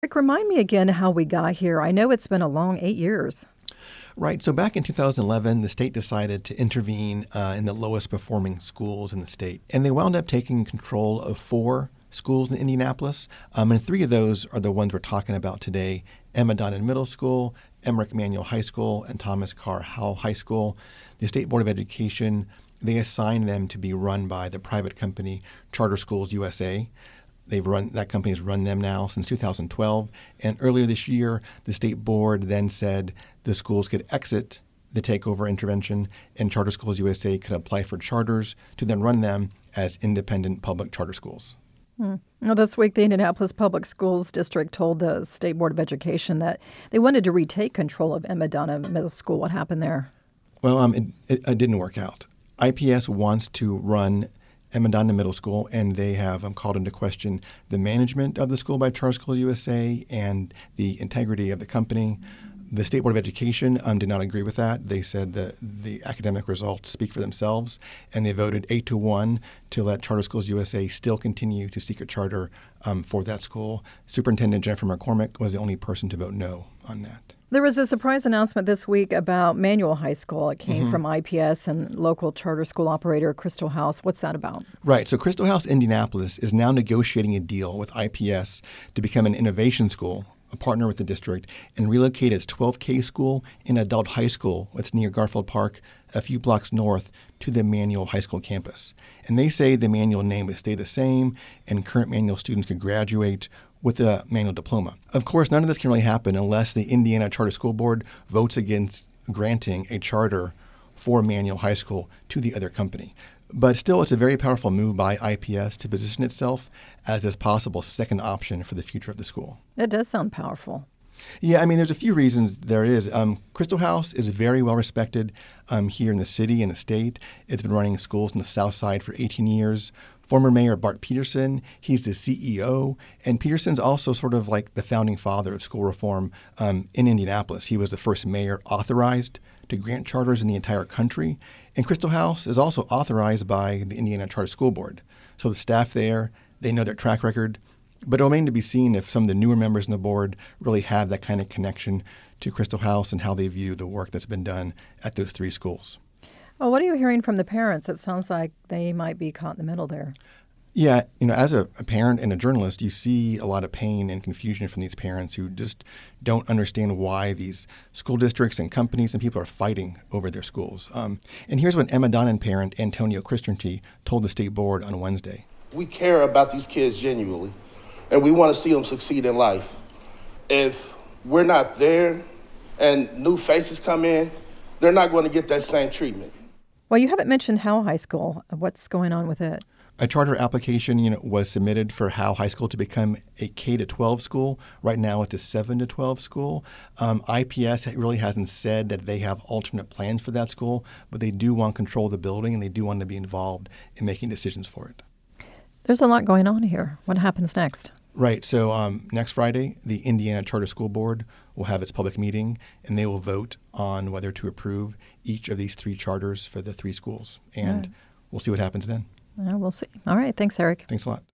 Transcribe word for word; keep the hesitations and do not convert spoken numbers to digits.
Rick, remind me again how we got here. I know it's been a long eight years. Right. So back in two thousand eleven, the state decided to intervene uh, in the lowest performing schools in the state. And they wound up taking control of four schools in Indianapolis. Um, and three of those are the ones we're talking about today: Emma Donnan Middle School, Emmerich Manual High School, and Thomas Carr Howell High School. The State Board of Education, they assigned them to be run by the private company Charter Schools U S A. They've run that company has run them now since two thousand twelve, and earlier this year, the state board then said the schools could exit the takeover intervention, and Charter Schools U S A could apply for charters to then run them as independent public charter schools. Hmm. Well, this week, the Indianapolis Public Schools District told the State Board of Education that they wanted to retake control of Emma Donnan Middle School. What happened there? Well, um, it, it, it didn't work out. I P S wants to run Emma Donnan Middle School, and they have um, called into question the management of the school by Charter Schools U S A and the integrity of the company. The State Board of Education um, did not agree with that. They said that the academic results speak for themselves, and they voted eight to one to let Charter Schools U S A still continue to seek a charter um, for that school. Superintendent Jennifer McCormick was the only person to vote no on that. There was a surprise announcement this week about Manual High School. It came mm-hmm. from I P S and local charter school operator Crystal House. What's that about? Right. So Crystal House Indianapolis is now negotiating a deal with I P S to become an innovation school, a partner with the district, and relocate its twelve K school and adult high school, that's near Garfield Park, a few blocks north, to the Manual High School campus. And they say the Manual name would stay the same, and current Manual students could graduate with a Manual diploma. Of course, none of this can really happen unless the Indiana Charter School Board votes against granting a charter for Manual High School to the other company. But still, it's a very powerful move by I P S to position itself as this possible second option for the future of the school. It does sound powerful. Yeah, I mean, there's a few reasons there is. Um, Crystal House is very well respected um, here in the city and the state. It's been running schools in the South Side for eighteen years. Former Mayor Bart Peterson, he's the C E O, and Peterson's also sort of like the founding father of school reform um, in Indianapolis. He was the first mayor authorized to grant charters in the entire country, and Crystal House is also authorized by the Indiana Charter School Board. So the staff there, they know their track record, but it'll remain to be seen if some of the newer members on the board really have that kind of connection to Crystal House and how they view the work that's been done at those three schools. Well, what are you hearing from the parents? It sounds like they might be caught in the middle there. Yeah, you know, as a, a parent and a journalist, you see a lot of pain and confusion from these parents who just don't understand why these school districts and companies and people are fighting over their schools. Um, and here's what Emma Donnan parent Antonio Christianty told the state board on Wednesday. We care about these kids genuinely, and we want to see them succeed in life. If we're not there and new faces come in, they're not going to get that same treatment. Well, you haven't mentioned Howell High School. What's going on with it? A charter application, you know, was submitted for Howell High School to become a K to twelve school. Right now, it's a seven to twelve school. Um, I P S really hasn't said that they have alternate plans for that school, but they do want control of the building, and they do want to be involved in making decisions for it. There's a lot going on here. What happens next? Right. So um, next Friday, the Indiana Charter School Board will have its public meeting, and they will vote on whether to approve each of these three charters for the three schools. And right. We'll see what happens then. Uh, we'll see. All right. Thanks, Eric. Thanks a lot.